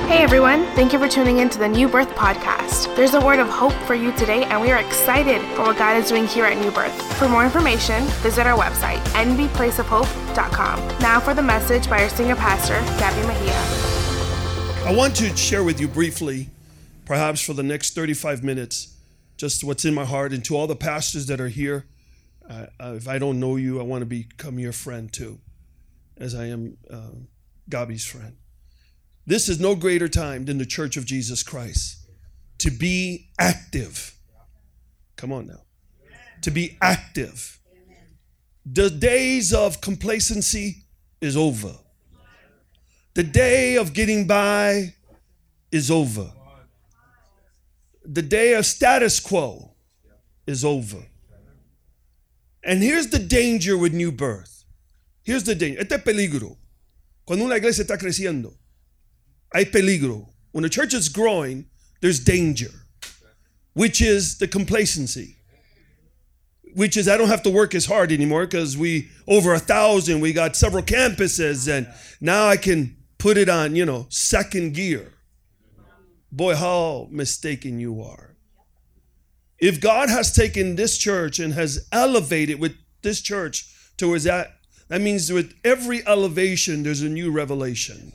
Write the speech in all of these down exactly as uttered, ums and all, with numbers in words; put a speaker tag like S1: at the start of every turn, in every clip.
S1: Hey everyone, thank you for tuning in to the New Birth Podcast. There's a word of hope for you today, and we are excited for what God is doing here at New Birth. For more information, visit our website, n b place of hope dot com. Now for the message by our senior pastor, Gabby Mejia.
S2: I want to share with you briefly, perhaps for the next thirty-five minutes, just what's in my heart. And to all the pastors that are here, uh, uh, if I don't know you, I want to become your friend too, as I am uh, Gabby's friend. This is no greater time than the Church of Jesus Christ to be active. Come on now. To be active. The days of complacency is over. The day of getting by is over. The day of status quo is over. And here's the danger with New Birth. Here's the danger. Este es peligro. Cuando una iglesia está creciendo, hay peligro. When a church is growing, there's danger, which is the complacency, which is I don't have to work as hard anymore because we over a thousand, we got several campuses, and now I can put it on, you know, second gear. Boy, how mistaken you are. If God has taken this church and has elevated with this church towards that, that means with every elevation, there's a new revelation.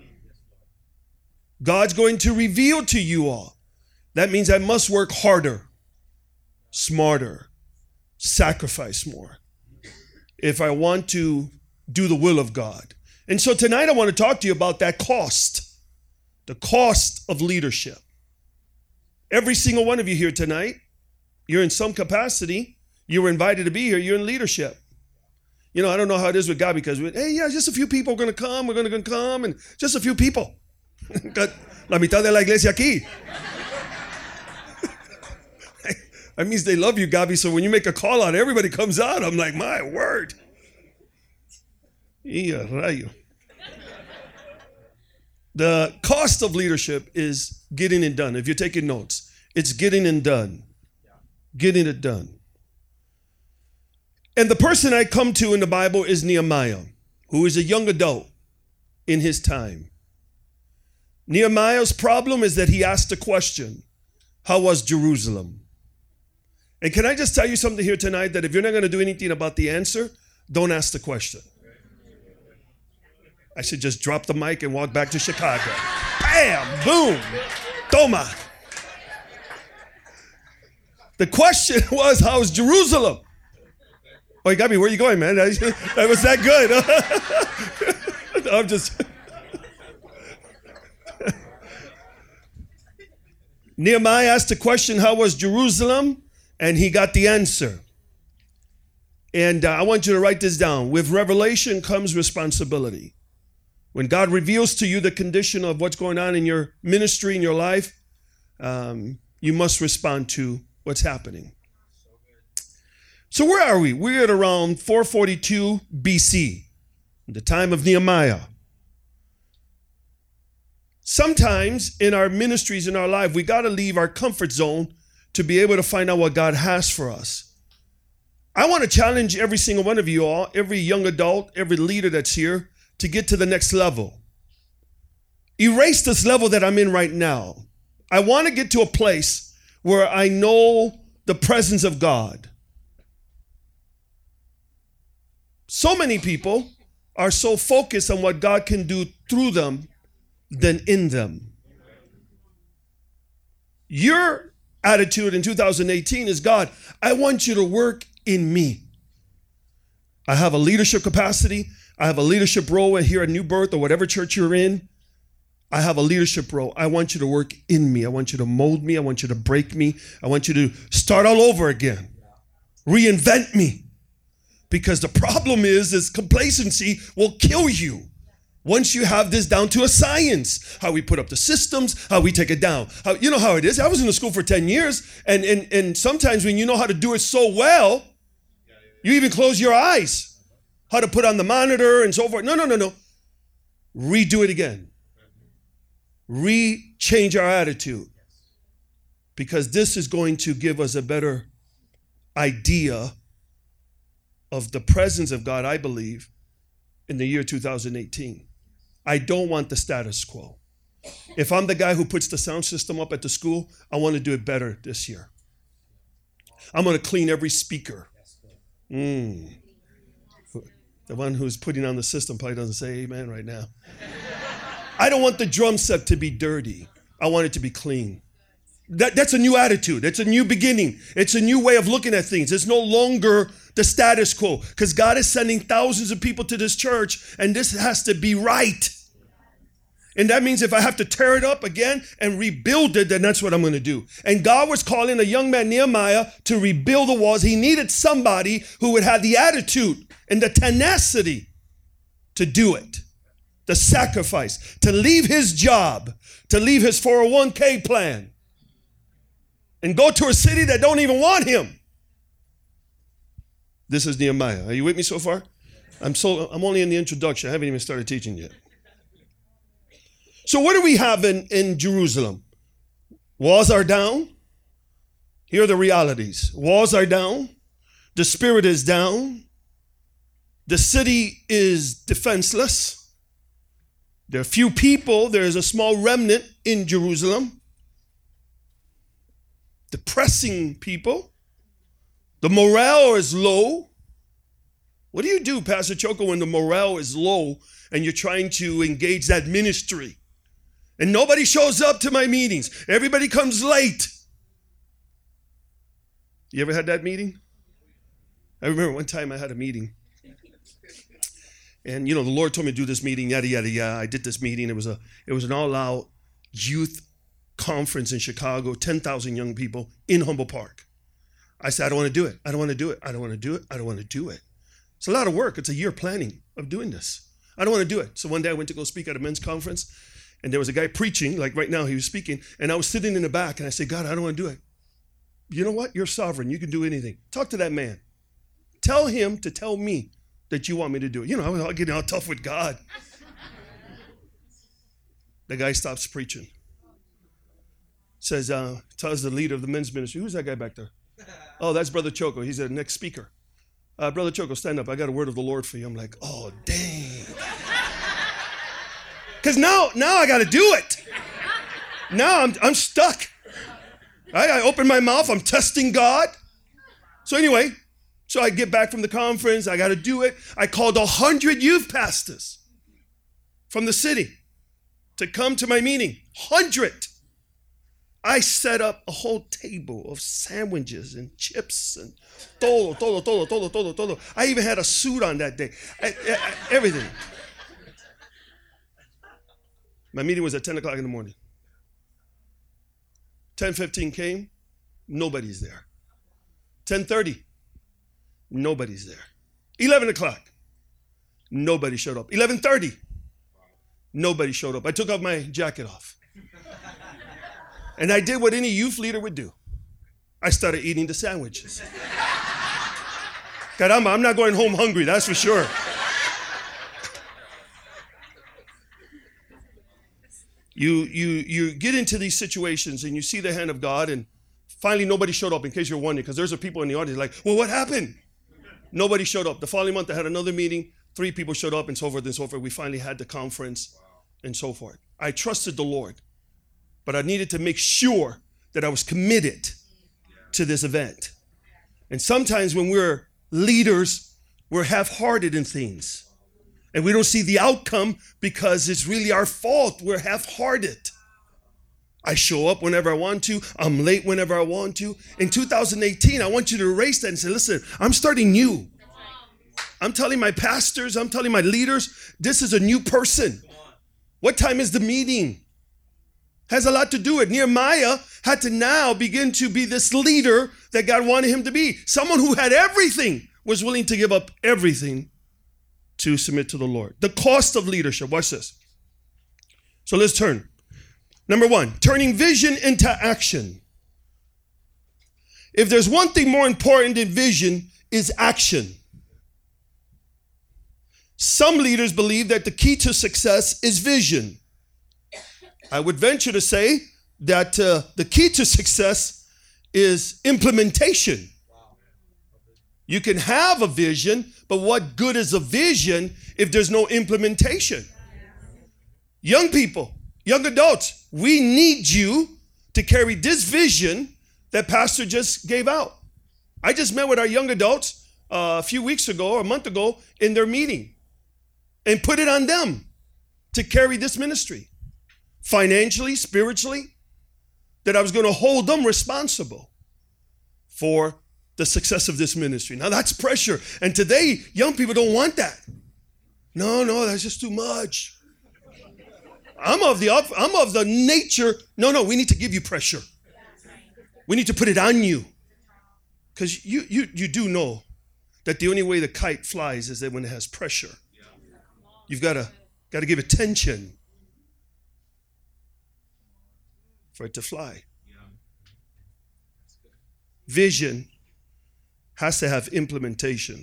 S2: God's going to reveal to you all. That means I must work harder, smarter, sacrifice more if I want to do the will of God. And so tonight I want to talk to you about that cost, the cost of leadership. Every single one of you here tonight, you're in some capacity. You were invited to be here. You're in leadership. You know, I don't know how it is with God because, we, hey, yeah, just a few people are going to come. We're going to come and just a few people. La mitad de la iglesia aquí. That means they love you, Gabi. So when you make a call out, everybody comes out. I'm like, my word. The cost of leadership is getting it done. If you're taking notes, it's getting it done. Getting it done. And the person I come to in the Bible is Nehemiah, who is a young adult in his time. Nehemiah's problem is that he asked a question: how was Jerusalem? And can I just tell you something here tonight, that if you're not going to do anything about the answer, don't ask the question. I should just drop the mic and walk back to Chicago. Bam, boom, toma. The question was, how's Jerusalem? Oh, you got me. Where are you going, man? That was that good. I'm just... Nehemiah asked the question, how was Jerusalem? And he got the answer. And uh, I want you to write this down. With revelation comes responsibility. When God reveals to you the condition of what's going on in your ministry, in your life, um, you must respond to what's happening. So where are we? We're at around four forty-two B C, the time of Nehemiah. Sometimes in our ministries, in our life, we got to leave our comfort zone to be able to find out what God has for us. I want to challenge every single one of you all, every young adult, every leader that's here, to get to the next level. Erase this level that I'm in right now. I want to get to a place where I know the presence of God. So many people are so focused on what God can do through them than in them. Your attitude in two thousand eighteen is, God, I want you to work in me. I have a leadership capacity. I have a leadership role here at New Birth or whatever church you're in. I have a leadership role. I want you to work in me. I want you to mold me. I want you to break me. I want you to start all over again. Reinvent me. Because the problem is, is complacency will kill you. Once you have this down to a science, how we put up the systems, how we take it down. How, you know how it is. I was in the school for ten years, and, and, and sometimes when you know how to do it so well, you even close your eyes. How to put on the monitor and so forth. No, no, no, no. Redo it again. Re-change our attitude. Because this is going to give us a better idea of the presence of God, I believe, in the year two thousand eighteen. I don't want the status quo. If I'm the guy who puts the sound system up at the school, I want to do it better this year. I'm going to clean every speaker. Mm. The one who's putting on the system probably doesn't say amen right now. I don't want the drum set to be dirty. I want it to be clean. That, that's a new attitude. It's a new beginning. It's a new way of looking at things. It's no longer the status quo, because God is sending thousands of people to this church, and this has to be right. And that means if I have to tear it up again and rebuild it, then that's what I'm going to do. And God was calling a young man, Nehemiah, to rebuild the walls. He needed somebody who would have the attitude and the tenacity to do it, the sacrifice, to leave his job, to leave his four oh one k plan, and go to a city that don't even want him. This is Nehemiah. Are you with me so far? I'm so I'm only in the introduction. I haven't even started teaching yet. So what do we have in, in Jerusalem? Walls are down. Here are the realities. Walls are down. The spirit is down. The city is defenseless. There are few people. There is a small remnant in Jerusalem. Depressing people. The morale is low. What do you do, Pastor Choco, when the morale is low and you're trying to engage that ministry? And nobody shows up to my meetings. Everybody comes late. You ever had that meeting? I remember one time I had a meeting. And, you know, the Lord told me to do this meeting, yada, yada, yada. I did this meeting. It was a, it was an all-out youth conference in Chicago, ten thousand young people in Humboldt Park. I said, I don't want to do it. I don't want to do it. I don't want to do it. I don't want to do it. It's a lot of work. It's a year planning of doing this. I don't want to do it. So one day I went to go speak at a men's conference, and there was a guy preaching, like right now he was speaking, and I was sitting in the back, and I said, God, I don't want to do it. You know what? You're sovereign. You can do anything. Talk to that man. Tell him to tell me that you want me to do it. You know, I was all getting all tough with God. The guy stops preaching. Says, uh, tells the leader of the men's ministry, who's that guy back there? Oh, that's Brother Choco. He's the next speaker. Uh, Brother Choco, stand up. I got a word of the Lord for you. I'm like, oh, dang. Because now, now I got to do it. Now I'm, I'm stuck. Right? I open my mouth. I'm testing God. So anyway, so I get back from the conference. I got to do it. I called a hundred youth pastors from the city to come to my meeting. Hundred. I set up a whole table of sandwiches and chips and todo, todo, todo, todo, todo, todo. I even had a suit on that day. I, I, everything. My meeting was at ten o'clock in the morning. ten fifteen came, nobody's there. ten thirty, nobody's there. eleven o'clock, nobody showed up. eleven thirty, nobody showed up. I took off my jacket off. And I did what any youth leader would do. I started eating the sandwiches. Caramba, I'm not going home hungry, that's for sure. You, you, you get into these situations and you see the hand of God, and finally nobody showed up, in case you're wondering, because there's a people in the audience like, well, what happened? Nobody showed up. The following month I had another meeting, three people showed up, and so forth and so forth. We finally had the conference and so forth. I trusted the Lord, but I needed to make sure that I was committed to this event. And sometimes when we're leaders, we're half-hearted in things. And we don't see the outcome because it's really our fault. We're half-hearted. I show up whenever I want to. I'm late whenever I want to. In two thousand eighteen, I want you to erase that and say, listen, I'm starting new. I'm telling my pastors, I'm telling my leaders, this is a new person. What time is the meeting? Has a lot to do with it. Nehemiah had to now begin to be this leader that God wanted him to be. Someone who had everything, was willing to give up everything to submit to the Lord. The cost of leadership. Watch this. So let's turn. Number one, turning vision into action. If there's one thing more important than vision, is action. Some leaders believe that the key to success is vision. I would venture to say that uh, the key to success is implementation. You can have a vision, but what good is a vision if there's no implementation? Young people, young adults, we need you to carry this vision that Pastor just gave out. I just met with our young adults uh, a few weeks ago or a month ago in their meeting and put it on them to carry this ministry financially, spiritually, that I was going to hold them responsible for the success of this ministry. Now that's pressure. And today, young people don't want that. No, no, that's just too much. I'm of the I'm of the nature. No, no, we need to give you pressure. We need to put it on you. Because you, you, you do know that the only way the kite flies is that when it has pressure. You've got to got to give it tension for it to fly. Vision has to have implementation.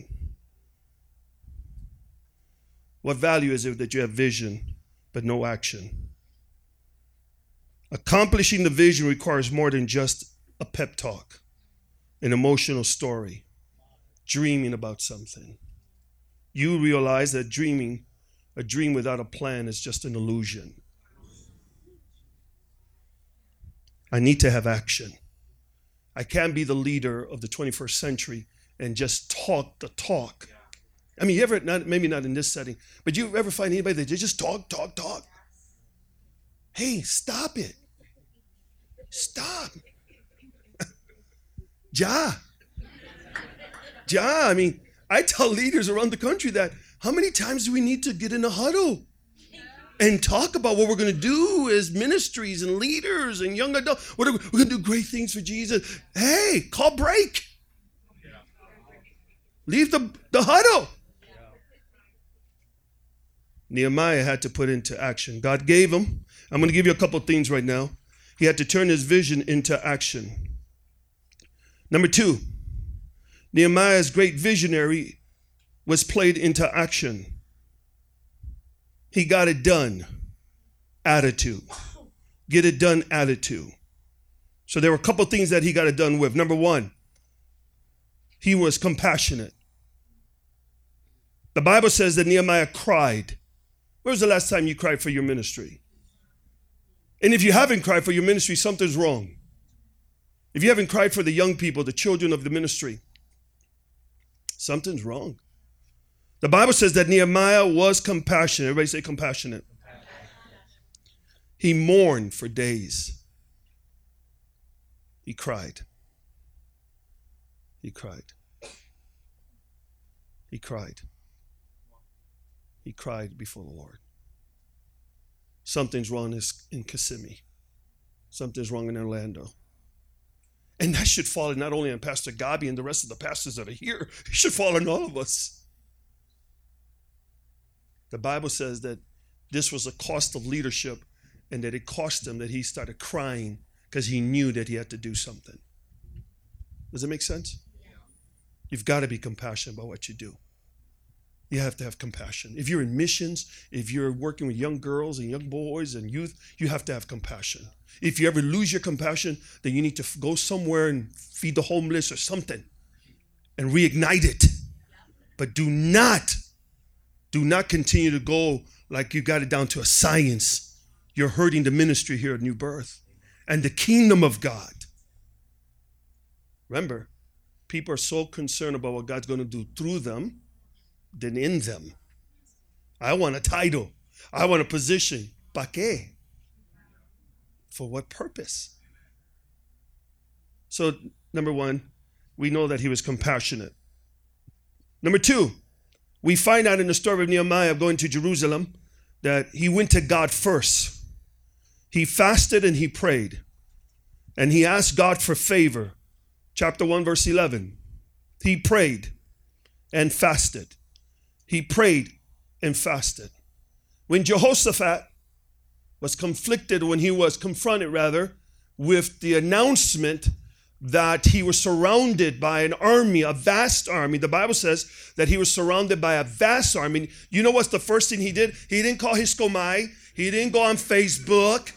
S2: What value is it that you have vision but no action? Accomplishing the vision requires more than just a pep talk, an emotional story, dreaming about something. You realize that dreaming, a dream without a plan, is just an illusion. I need to have action. I can't be the leader of the twenty-first century and just talk the talk. I mean, you ever, not, maybe not in this setting, but you ever find anybody that they just talk, talk, talk? Hey, stop it. Stop. Ja. Ja, I mean, I tell leaders around the country that, how many times do we need to get in a huddle and talk about what we're going to do as ministries and leaders and young adults? What are we, we're going to do great things for Jesus. Hey, call break. Leave the, the huddle. Nehemiah had to put into action. God gave him. I'm going to give you a couple of things right now. He had to turn his vision into action. Number two, Nehemiah's great visionary was played into action. He got it done. Attitude. Get it done attitude. So there were a couple of things that he got it done with. Number one, he was compassionate. The Bible says that Nehemiah cried. When was the last time you cried for your ministry? And if you haven't cried for your ministry, something's wrong. If you haven't cried for the young people, the children of the ministry, something's wrong. The Bible says that Nehemiah was compassionate. Everybody say compassionate. He mourned for days. He cried. He cried. He cried. He cried before the Lord. Something's wrong in Kissimmee. Something's wrong in Orlando. And that should fall not only on Pastor Gabi and the rest of the pastors that are here, it should fall on all of us. The Bible says that this was a cost of leadership and that it cost him that he started crying because he knew that he had to do something. Does it make sense? You've got to be compassionate about what you do. You have to have compassion. If you're in missions, if you're working with young girls and young boys and youth, you have to have compassion. If you ever lose your compassion, then you need to go somewhere and feed the homeless or something and reignite it. But do not, do not continue to go like you got it down to a science. You're hurting the ministry here at New Birth and the kingdom of God. Remember, people are so concerned about what God's going to do through them than in them. I want a title. I want a position. ¿Para qué? For what purpose? So, number one, we know that he was compassionate. Number two, we find out in the story of Nehemiah going to Jerusalem that he went to God first. He fasted and he prayed. And he asked God for favor. Chapter one, verse eleven. He prayed and fasted. He prayed and fasted. When Jehoshaphat was conflicted, when he was confronted, rather, with the announcement that he was surrounded by an army, a vast army. The Bible says that he was surrounded by a vast army. You know what's the first thing he did? He didn't call his komai. He didn't go on Facebook.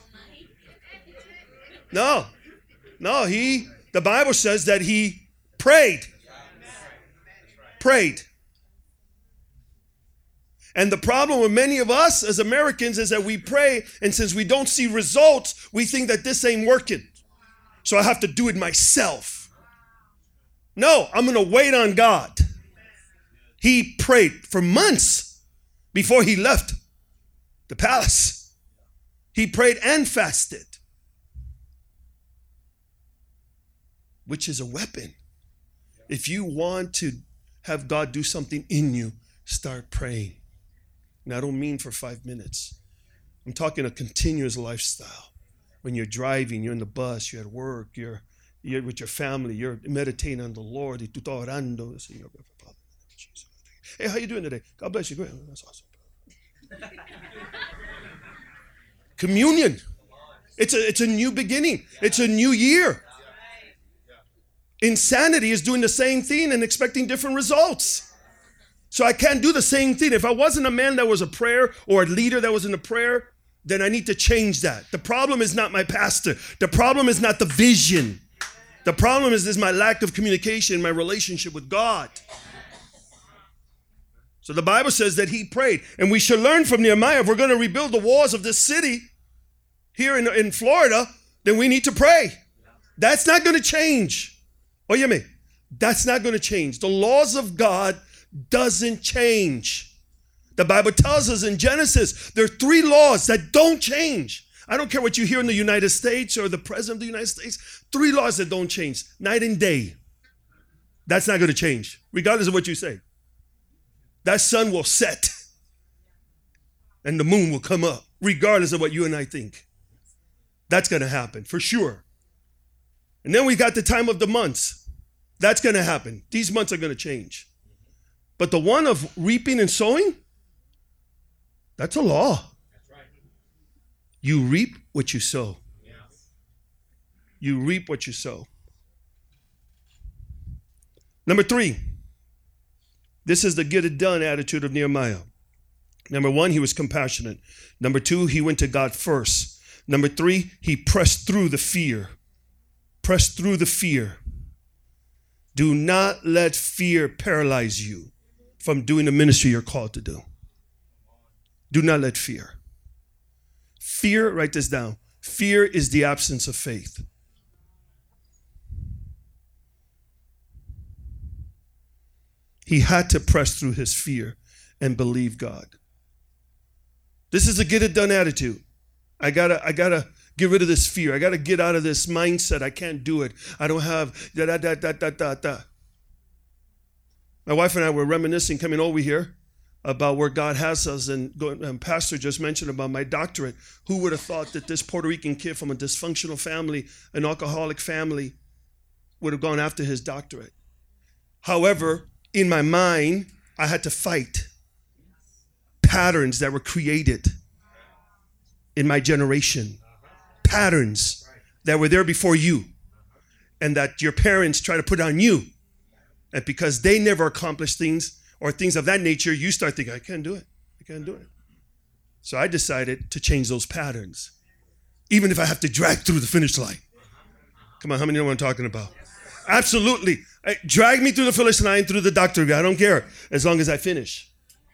S2: No. No, he, the Bible says that he prayed. Prayed. And the problem with many of us as Americans is that we pray, and since we don't see results, we think that this ain't working. So I have to do it myself. No, I'm going to wait on God. He prayed for months before he left the palace. He prayed and fasted, which is a weapon. If you want to have God do something in you, start praying. And I don't mean for five minutes. I'm talking a continuous lifestyle. When you're driving, you're in the bus, you're at work, you're, you're with your family, you're meditating on the Lord. Hey, how you doing today? God bless you. Great. That's awesome. Communion. It's a, it's a new beginning. It's a new year. Insanity is doing the same thing and expecting different results. So I can't do the same thing. If I wasn't a man that was a prayer or a leader that was in a prayer, then I need to change that. The problem is not my pastor. The problem is not the vision. The problem is, is my lack of communication, my relationship with God. So the Bible says that he prayed. And we should learn from Nehemiah. If we're going to rebuild the walls of this city here in, in Florida, then we need to pray. That's not going to change. Oye me, that's not going to change. The laws of God doesn't change. The Bible tells us in Genesis, there are three laws that don't change. I don't care what you hear in the United States or the president of the United States. Three laws that don't change. Night and day. That's not going to change, regardless of what you say. That sun will set and the moon will come up, regardless of what you and I think. That's going to happen, for sure. And then we got the time of the months. That's going to happen. These months are going to change. But the one of reaping and sowing, that's a law. That's right. You reap what you sow. Yeah. You reap what you sow. Number three, this is the get it done attitude of Nehemiah. Number one, he was compassionate. Number two, he went to God first. Number three, he pressed through the fear. Pressed through the fear. Do not let fear paralyze you from doing the ministry you're called to do. Do not let fear. Fear, write this down. Fear is the absence of faith. He had to press through his fear and believe God. This is a get it done attitude. I gotta, I gotta get rid of this fear. I gotta get out of this mindset. I can't do it. I don't have da da da da da da da. My wife and I were reminiscing coming over here about where God has us, and, and Pastor just mentioned about my doctorate. Who would have thought that this Puerto Rican kid from a dysfunctional family, an alcoholic family, would have gone after his doctorate? However, in my mind, I had to fight patterns that were created in my generation, patterns that were there before you, and that your parents try to put on you. And because they never accomplished things or things of that nature, you start thinking, I can't do it. I can't do it. So I decided to change those patterns, even if I have to drag through the finish line. Come on, how many know what I'm talking about? Absolutely. Drag me through the finish line, through the doctor. I don't care, as long as I finish.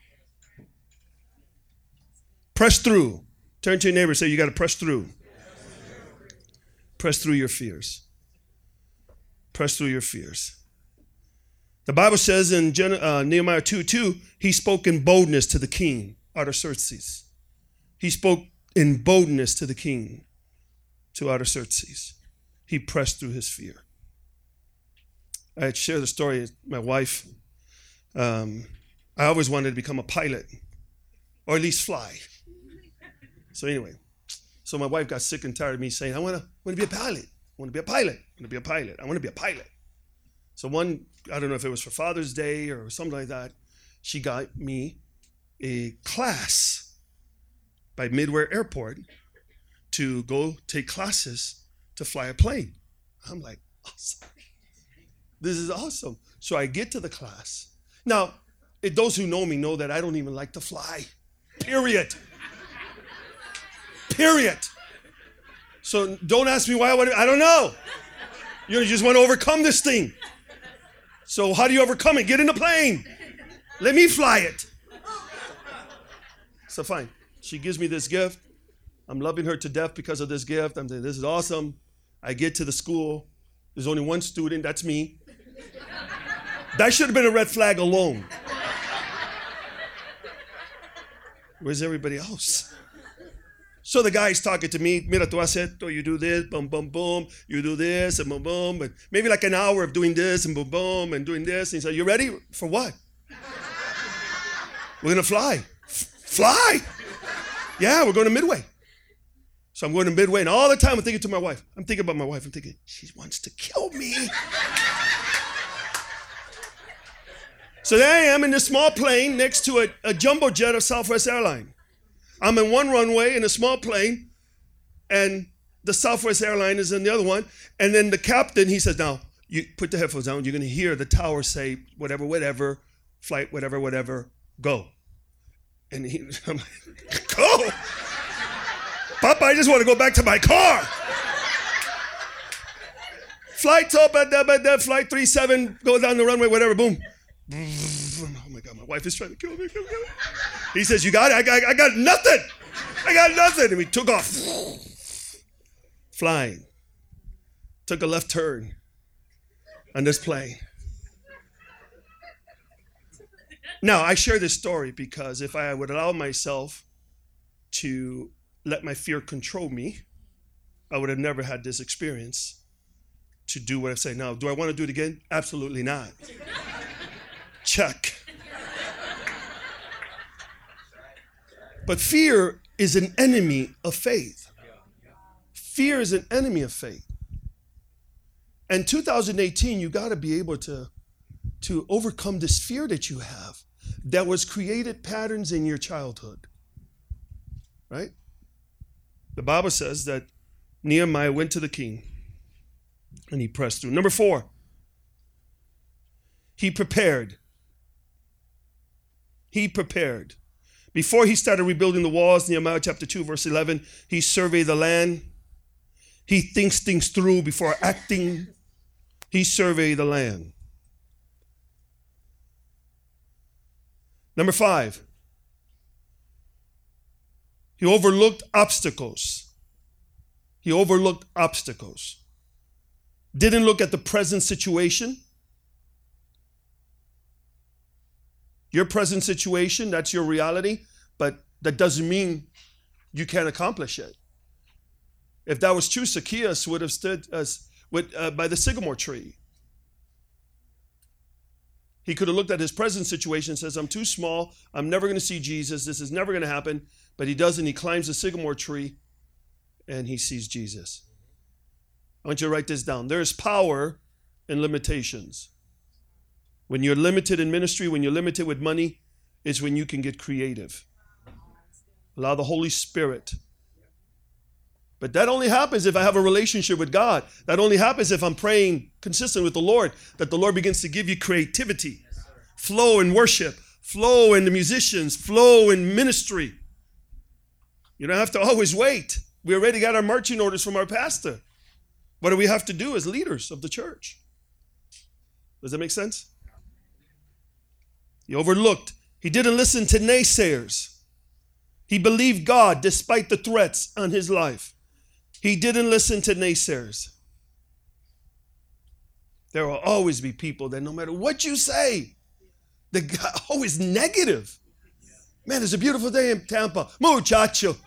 S2: Press through. Turn to your neighbor and say, you got to press through. Press through your fears. Press through your fears. The Bible says in Gen- uh, Nehemiah two two, he spoke in boldness to the king, Artaxerxes. He spoke in boldness to the king, to Artaxerxes. He pressed through his fear. I had shared the story with my wife. Um, I always wanted to become a pilot, or at least fly. So anyway, so my wife got sick and tired of me saying, I want to want to be a pilot. I want to be a pilot. I want to be a pilot. I want to be a pilot. So one, I don't know if it was for Father's Day or something like that, she got me a class by Midway Airport to go take classes to fly a plane. I'm like, awesome. This is awesome. So I get to the class. Now, if those who know me know that I don't even like to fly. Period. Period. So don't ask me why I want to, I don't know. You just want to overcome this thing. So how do you overcome it? Get in the plane. Let me fly it. So fine. She gives me this gift. I'm loving her to death because of this gift. I'm saying, this is awesome. I get to the school. There's only one student. That's me. That should have been a red flag alone. Where's everybody else? So the guy's talking to me. Mira, tú haces esto. You do this. Boom, boom, boom. You do this. And boom, boom. And maybe like an hour of doing this and boom, boom. And doing this. And he said, you ready? For what? We're going to fly. F- fly? Yeah, we're going to Midway. So I'm going to Midway. And all the time I'm thinking to my wife. I'm thinking about my wife. I'm thinking, she wants to kill me. So there I am in this small plane next to a, a jumbo jet of Southwest Airlines. I'm in one runway in a small plane, and the Southwest Airlines is in the other one. And then the captain, he says, now, you put the headphones on. You're going to hear the tower say, whatever, whatever, flight, whatever, whatever, go. And he, I'm like, go? Papa, I just want to go back to my car. Flight's up at that, at that, flight three seven, go down the runway, whatever, boom. Oh my God, my wife is trying to kill me. Kill me. He says, you got it? I got, I got nothing. I got nothing. And we took off. Flying. Took a left turn on this plane. Now, I share this story because if I would allow myself to let my fear control me, I would have never had this experience to do what I say. Now, do I want to do it again? Absolutely not. Check. But fear is an enemy of faith. Fear is an enemy of faith. And two thousand eighteen, you got to be able to, to overcome this fear that you have that was created patterns in your childhood. Right? The Bible says that Nehemiah went to the king and he pressed through. Number four, he prepared. He prepared. Before he started rebuilding the walls, Nehemiah chapter two, verse eleven, he surveyed the land. He thinks things through before acting. He surveyed the land. Number five, he overlooked obstacles. He overlooked obstacles. Didn't look at the present situation. Your present situation, that's your reality, but that doesn't mean you can't accomplish it. If that was true, Zacchaeus would have stood as, with, uh, by the sycamore tree. He could have looked at his present situation and says, I'm too small. I'm never going to see Jesus. This is never going to happen. But he doesn't. He climbs the sycamore tree and he sees Jesus. I want you to write this down. There is power in limitations. When you're limited in ministry, when you're limited with money, is when you can get creative. Allow the Holy Spirit. But that only happens if I have a relationship with God. That only happens if I'm praying consistent with the Lord, that the Lord begins to give you creativity, flow in worship, flow in the musicians, flow in ministry. You don't have to always wait. We already got our marching orders from our pastor. What do we have to do as leaders of the church? Does that make sense? He overlooked. He didn't listen to naysayers. He believed God despite the threats on his life. He didn't listen to naysayers. There will always be people that no matter what you say, they're always negative. Man, it's a beautiful day in Tampa. Muchacho.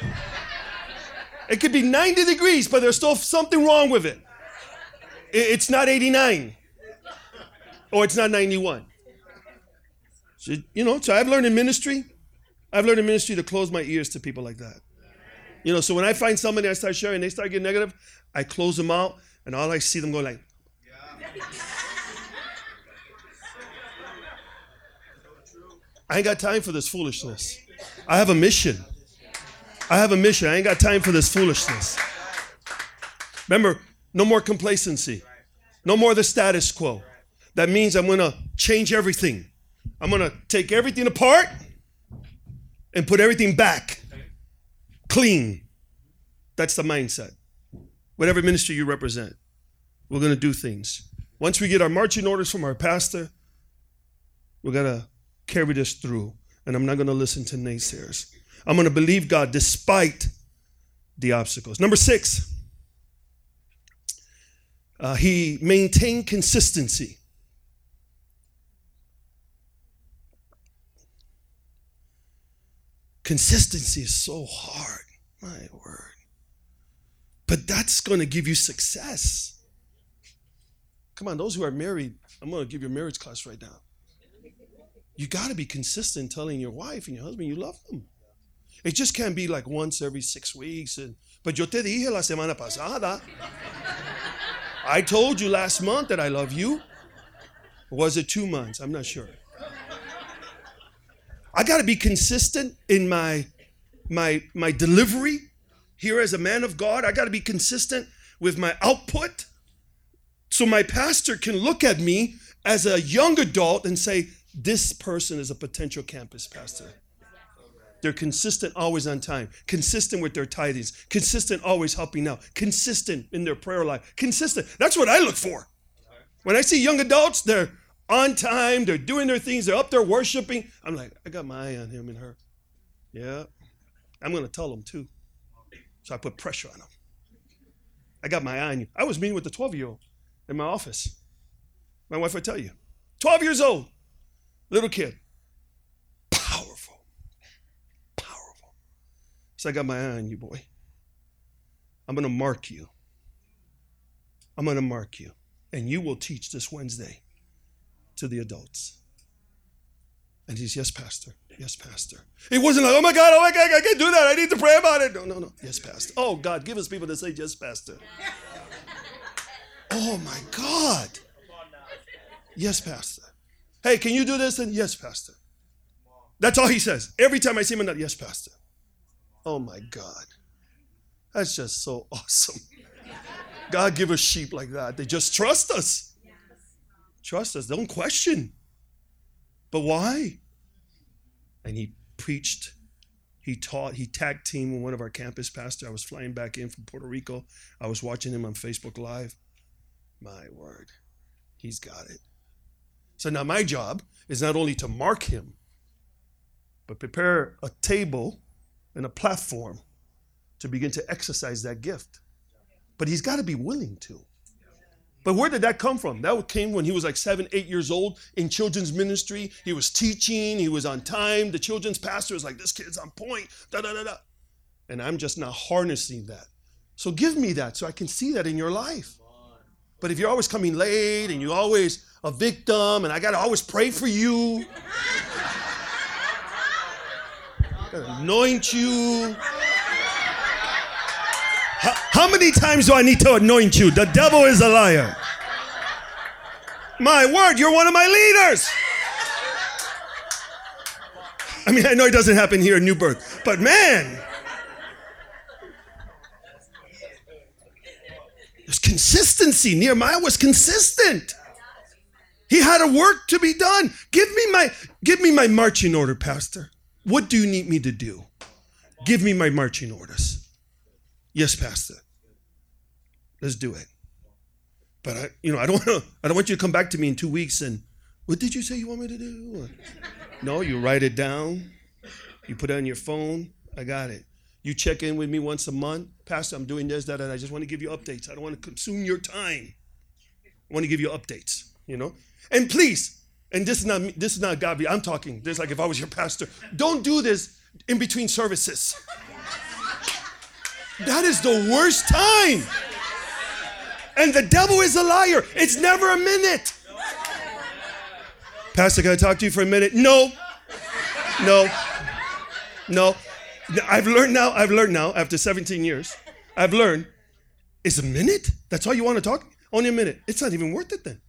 S2: It could be ninety degrees, but there's still something wrong with it. It's not eighty-nine. Or it's not ninety-one. So, you know, so I've learned in ministry, I've learned in ministry to close my ears to people like that. You know, so when I find somebody I start sharing, they start getting negative, I close them out, and all I see them go like, yeah. I ain't got time for this foolishness. I have a mission. I have a mission. I ain't got time for this foolishness. Remember, no more complacency. No more the status quo. That means I'm going to change everything. I'm going to take everything apart and put everything back. Clean. That's the mindset. Whatever ministry you represent, we're going to do things. Once we get our marching orders from our pastor, we're going to carry this through. And I'm not going to listen to naysayers. I'm going to believe God despite the obstacles. Number six, uh, he maintained consistency. Consistency is so hard, my word. But that's going to give you success. Come on, those who are married, I'm going to give you a marriage class right now. You got to be consistent telling your wife and your husband you love them. It just can't be like once every six weeks. And, but yo te dije la semana pasada. I told you last month that I love you. Or was it two months? I'm not sure. I got to be consistent in my, my, my delivery here as a man of God. I got to be consistent with my output so my pastor can look at me as a young adult and say, this person is a potential campus pastor. They're consistent, always on time, consistent with their tithings, consistent, always helping out, consistent in their prayer life, consistent. That's what I look for. When I see young adults, they're on time, they're doing their things, they're up there worshiping. I'm like, I got my eye on him and her. Yeah, I'm going to tell them too. So I put pressure on them. I got my eye on you. I was meeting with the twelve-year-old in my office. My wife would tell you. twelve years old, little kid. Powerful. Powerful. So I got my eye on you, boy. I'm going to mark you. I'm going to mark you. And you will teach this Wednesday to the adults. And he's, yes, Pastor. Yes, Pastor. It wasn't like, oh my God, oh my God, I can't do that. I need to pray about it. No, no, no. Yes, Pastor. Oh God, give us people that say, yes, Pastor. Oh my God. Yes, Pastor. Hey, can you do this? And yes, Pastor. That's all he says. Every time I see him, yes, Pastor. Oh my God. That's just so awesome. God give us sheep like that. They just trust us. Trust us. Don't question. But why? And he preached, he taught, he tag teamed with one of our campus pastors. I was flying back in from Puerto Rico. I was watching him on Facebook Live. My word, he's got it. So now my job is not only to mark him, but prepare a table and a platform to begin to exercise that gift. But he's got to be willing to. But where did that come from? That came when he was like seven, eight years old in children's ministry. He was teaching. He was on time. The children's pastor was like, this kid's on point. Da, da, da, da. And I'm just now harnessing that. So give me that so I can see that in your life. But if you're always coming late and you're always a victim and I got to always pray for you, anoint you. How, how many times do I need to anoint you? The devil is a liar. My word, you're one of my leaders. I mean, I know it doesn't happen here in New Birth, but man, there's consistency. Nehemiah was consistent. He had a work to be done. Give me my, give me my marching order, Pastor. What do you need me to do? Give me my marching orders. Yes, Pastor. Let's do it. But I, you know, I don't want to. I don't want you to come back to me in two weeks and, what did you say you want me to do? No, you write it down. You put it on your phone. I got it. You check in with me once a month, Pastor. I'm doing this, that, and I just want to give you updates. I don't want to consume your time. I want to give you updates. You know, and please, and this is not me, this is not God. I'm talking. This is like if I was your pastor. Don't do this in between services. That is the worst time. And the devil is a liar. It's never a minute. Pastor, can I talk to you for a minute? No. No. No. I've learned now, I've learned now, after seventeen years, I've learned, is a minute? That's all you want to talk? Only a minute. It's not even worth it then.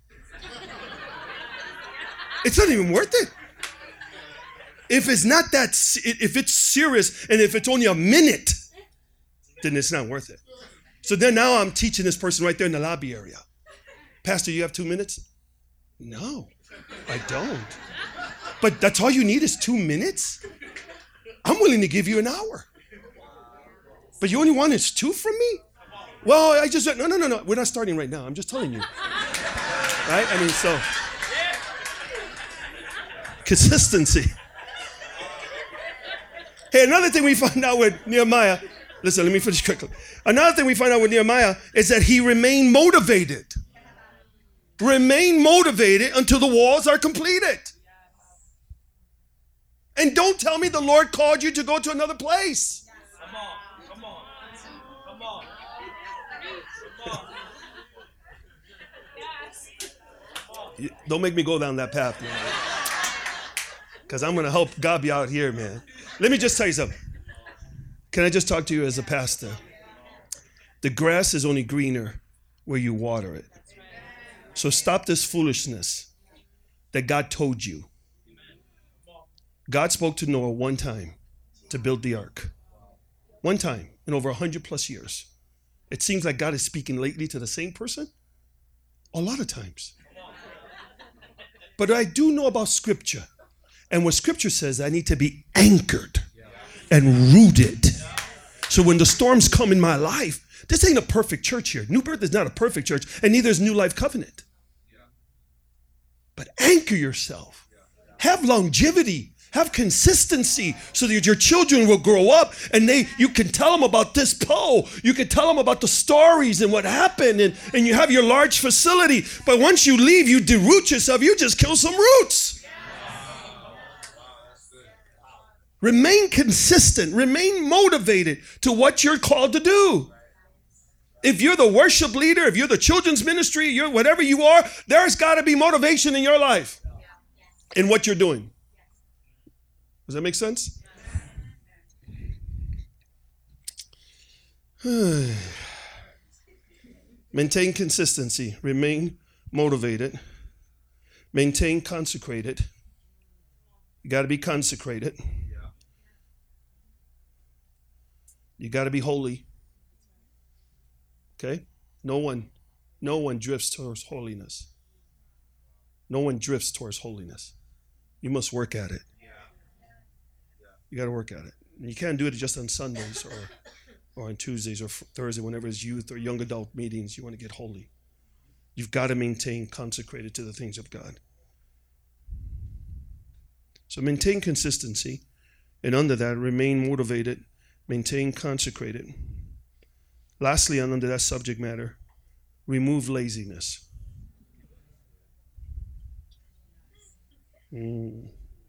S2: It's not even worth it. If it's not that, if it's serious and if it's only a minute, then it's not worth it. So then now I'm teaching this person right there in the lobby area. Pastor, you have two minutes? No, I don't. But that's all you need is two minutes? I'm willing to give you an hour. But you only want is two from me? Well, I just, no, no, no, no. We're not starting right now. I'm just telling you. Right? I mean, so. Consistency. Hey, another thing we find out with Nehemiah, listen, let me finish quickly. Another thing we find out with Nehemiah is that he remained motivated. Remain motivated until the walls are completed. And don't tell me the Lord called you to go to another place.
S3: Come on, come on, come on, come on.
S2: You- Don't make me go down that path, man. Because I'm going to help God be out here, man. Let me just tell you something. Can I just talk to you as a pastor? The grass is only greener where you water it. So stop this foolishness that God told you. God spoke to Noah one time to build the ark. One time in over one hundred plus years. It seems like God is speaking lately to the same person. A lot of times. But I do know about Scripture. And what Scripture says, I need to be anchored and rooted. So when the storms come in my life, this ain't a perfect church here. New Birth is not a perfect church, and neither is New Life Covenant. But anchor yourself. Have longevity. Have consistency so that your children will grow up and they you can tell them about this Poe. You can tell them about the stories and what happened, and, and you have your large facility. But once you leave, you deroot yourself. You just kill some roots. Remain consistent. Remain motivated to what you're called to do. If you're the worship leader, if you're the children's ministry, you're whatever you are, there's got to be motivation in your life in what you're doing. Does that make sense? Maintain consistency. Remain motivated. Maintain consecrated. You got to be consecrated. You got to be holy. Okay? No one, no one drifts towards holiness. No one drifts towards holiness. You must work at it. You got to work at it. And you can't do it just on Sundays or, or on Tuesdays or Thursday, whenever it's youth or young adult meetings. You want to get holy. You've got to maintain consecrated to the things of God. So maintain consistency. And under that, remain motivated. Maintain consecrated. Lastly, and under that subject matter, remove laziness. Mm.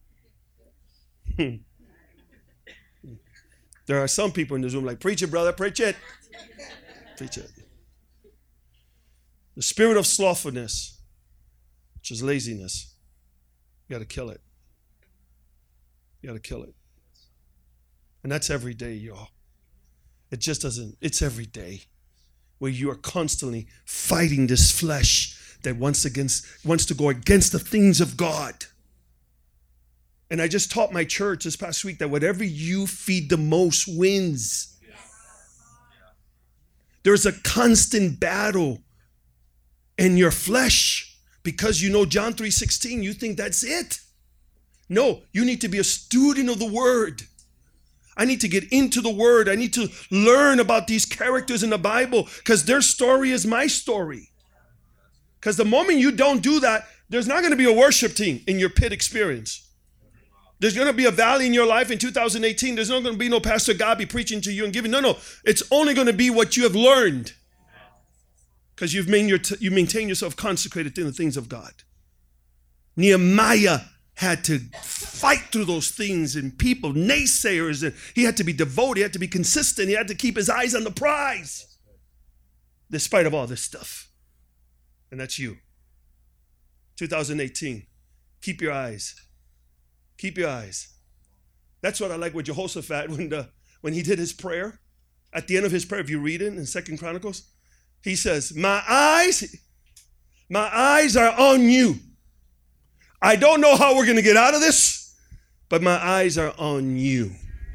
S2: There are some people in this room like, preach it, brother, preach it. Preach it. The spirit of slothfulness, which is laziness, you got to kill it. You got to kill it. And that's every day, y'all. It just doesn't, it's every day where you are constantly fighting this flesh that wants against wants to go against the things of God. And I just taught my church this past week that whatever you feed the most wins. There's a constant battle in your flesh because you know John three sixteen, you think that's it. No, you need to be a student of the Word. I need to get into the Word. I need to learn about these characters in the Bible because their story is my story. Because the moment you don't do that, there's not going to be a worship team in your pit experience. There's going to be a valley in your life in two thousand eighteen. There's not going to be no Pastor Gabi preaching to you and giving. No, no. It's only going to be what you have learned because you've made your t- you maintain yourself consecrated in the things of God. Nehemiah had to fight through those things and people, naysayers, and he had to be devoted. He had to be consistent. He had to keep his eyes on the prize despite of all this stuff. And that's you. two thousand eighteen. Keep your eyes. Keep your eyes. That's what I like with Jehoshaphat when the when he did his prayer. At the end of his prayer, if you read it in Second Chronicles, he says, my eyes, my eyes are on you. I don't know how we're going to get out of this, but my eyes are on you.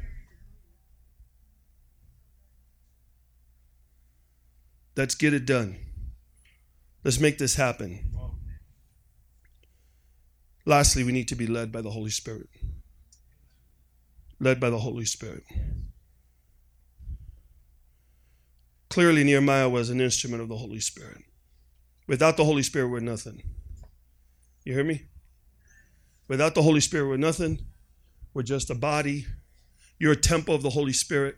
S2: Let's get it done. Let's make this happen. Lastly, we need to be led by the Holy Spirit. Led by the Holy Spirit. Clearly, Nehemiah was an instrument of the Holy Spirit. Without the Holy Spirit, we're nothing. You hear me? Without the Holy Spirit, we're nothing. We're just a body You're a temple of the Holy Spirit.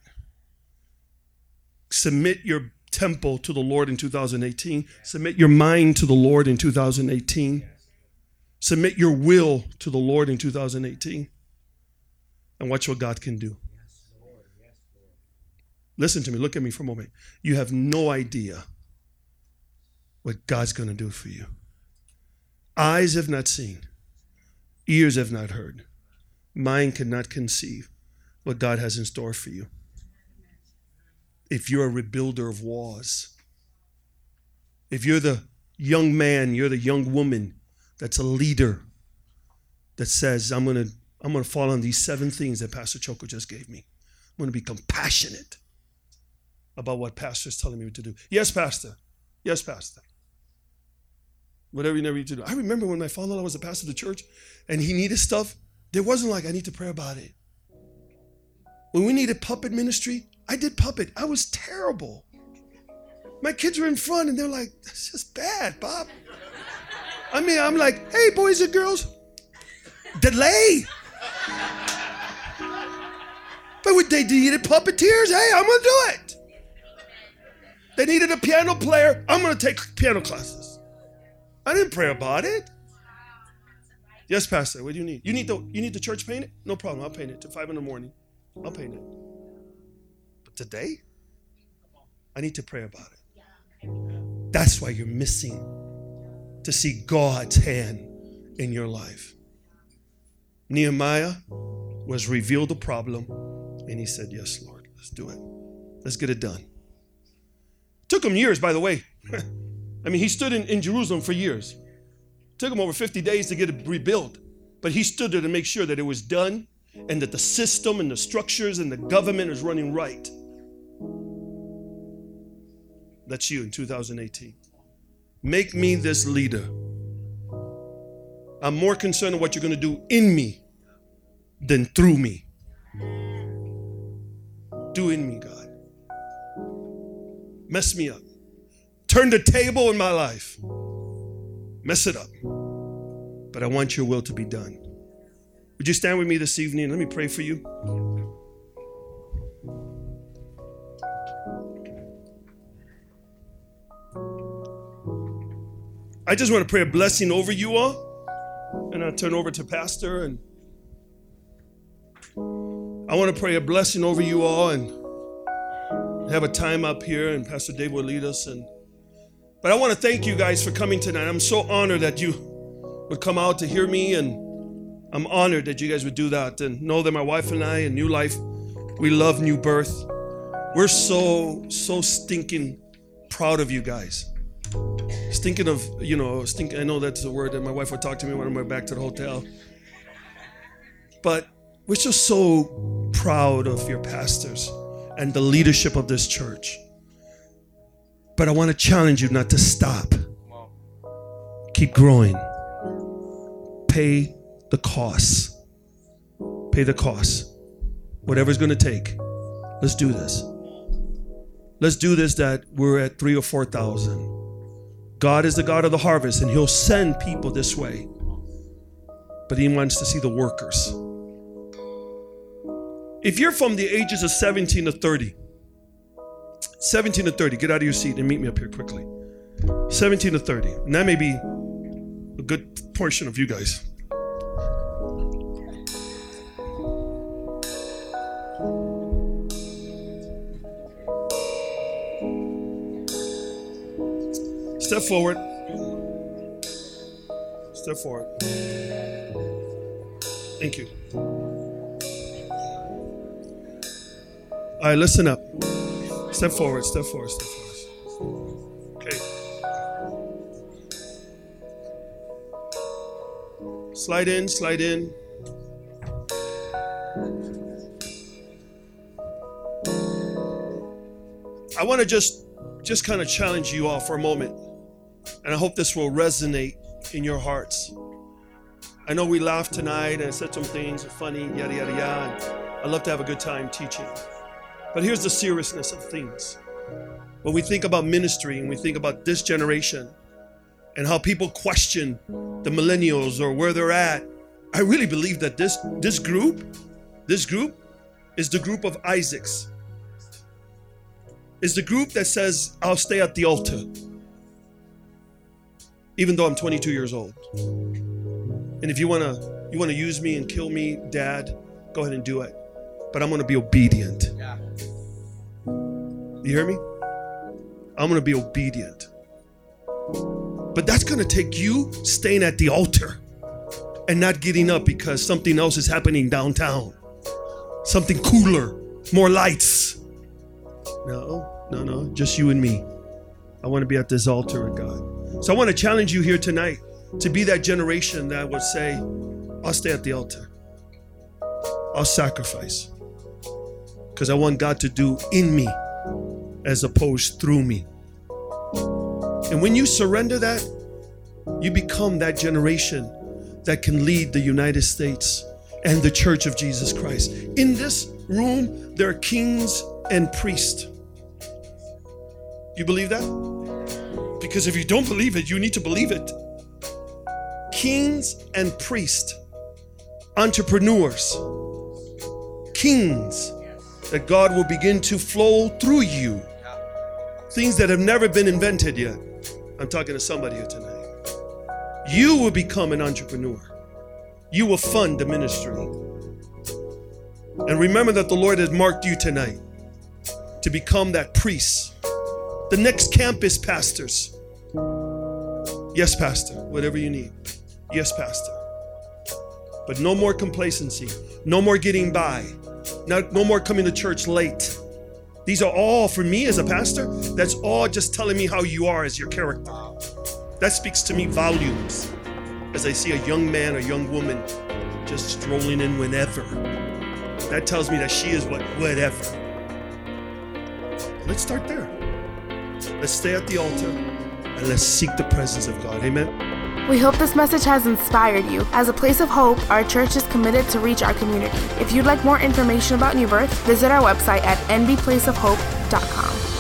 S2: Submit your temple to the Lord in two thousand eighteen. Submit your mind to the Lord in two thousand eighteen. Submit your will to the Lord in two thousand eighteen. And watch what God can do. Listen to me. Look at me for a moment. You have no idea what God's going to do for you. Eyes have not seen. Ears have not heard. Mind cannot conceive what God has in store for you. If you're a rebuilder of walls, if you're the young man, you're the young woman that's a leader that says, I'm going to I'm going to fall on these seven things that Pastor Choco just gave me. I'm going to be compassionate about what Pastor is telling me to do. Yes, Pastor. Yes, Pastor. Whatever you never need to do. I remember when my father-in-law was a pastor of the church and he needed stuff, there wasn't like, I need to pray about it. When we needed puppet ministry, I did puppet. I was terrible. My kids were in front and they're like, that's just bad, Bob. I mean, I'm like, hey, boys and girls, delay. But when they needed puppeteers, hey, I'm going to do it. They needed a piano player, I'm going to take piano classes. I didn't pray about it. Yes, Pastor, what do you need? You need the, you need the church painted? No problem, I'll paint it till five in the morning. I'll paint it. But today, I need to pray about it. That's why you're missing to see God's hand in your life. Nehemiah was revealed the problem, and he said, yes, Lord, let's do it. Let's get it done. Took him years, by the way. I mean, he stood in, in Jerusalem for years. Took him over fifty days to get it rebuilt. But he stood there to make sure that it was done and that the system and the structures and the government is running right. That's you in two thousand eighteen. Make me this leader. I'm more concerned with what you're going to do in me than through me. Do in me, God. Mess me up. Turn the table in my life. Mess it up. But I want your will to be done. Would you stand with me this evening? Let me pray for you. I just want to pray a blessing over you all. And I'll turn over to Pastor. And I want to pray a blessing over you all and have a time up here. And Pastor Dave will lead us. And But I want to thank you guys for coming tonight. I'm so honored that you would come out to hear me. And I'm honored that you guys would do that. And know that my wife and I and New Life, we love New Birth. We're so, so stinking proud of you guys. Stinking of, you know, stink. I know that's a word that my wife would talk to me when I went back to the hotel. But we're just so proud of your pastors and the leadership of this church. But I want to challenge you not to stop. Keep growing. Pay the costs. Pay the costs. Whatever it's going to take. Let's do this. Let's do this that we're at three or four thousand. God is the God of the harvest, and he'll send people this way. But he wants to see the workers. If you're from the ages of seventeen to thirty, seventeen to thirty, get out of your seat and meet me up here quickly. seventeen to thirty, and that may be a good portion of you guys. Step forward. Step forward. Thank you. All right, listen up. Step forward, step forward, step forward. Okay. Slide in, slide in. I want to just, just kind of challenge you all for a moment. And I hope this will resonate in your hearts. I know we laughed tonight and said some things funny, yada, yada, yada. I love to have a good time teaching. But here's the seriousness of things. When we think about ministry and we think about this generation and how people question the millennials or where they're at, I really believe that this, this group, this group is the group of Isaacs. Is the group that says, I'll stay at the altar, even though I'm twenty-two years old. And if you want to you want to use me and kill me, Dad, go ahead and do it. But I'm going to be obedient. Yeah. You hear me? I'm going to be obedient. But that's going to take you staying at the altar and not getting up because something else is happening downtown. Something cooler, more lights. No, no, no, just you and me. I want to be at this altar with God. So I want to challenge you here tonight to be that generation that would say, I'll stay at the altar. I'll sacrifice. Because I want God to do in me as opposed through me. And when you surrender that, you become that generation that can lead the United States and the Church of Jesus Christ. In this room, there are kings and priests. You believe that? Because if you don't believe it, you need to believe it. Kings and priests, entrepreneurs, kings that God will begin to flow through you. Things that have never been invented yet. I'm talking to somebody here tonight. You will become an entrepreneur. You will fund the ministry. And remember that the Lord has marked you tonight to become that priest. The next campus pastors. Yes, Pastor, whatever you need. Yes, Pastor. But no more complacency. No more getting by. No, no more coming to church late. These are all, for me as a pastor, that's all just telling me how you are as your character. That speaks to me volumes as I see a young man or young woman just strolling in whenever. That tells me that she is what, whatever. Let's start there. Let's stay at the altar and let's seek the presence of God. Amen.
S1: We hope this message has inspired you. As a place of hope, our church is committed to reach our community. If you'd like more information about New Birth, visit our website at n b place of hope dot com.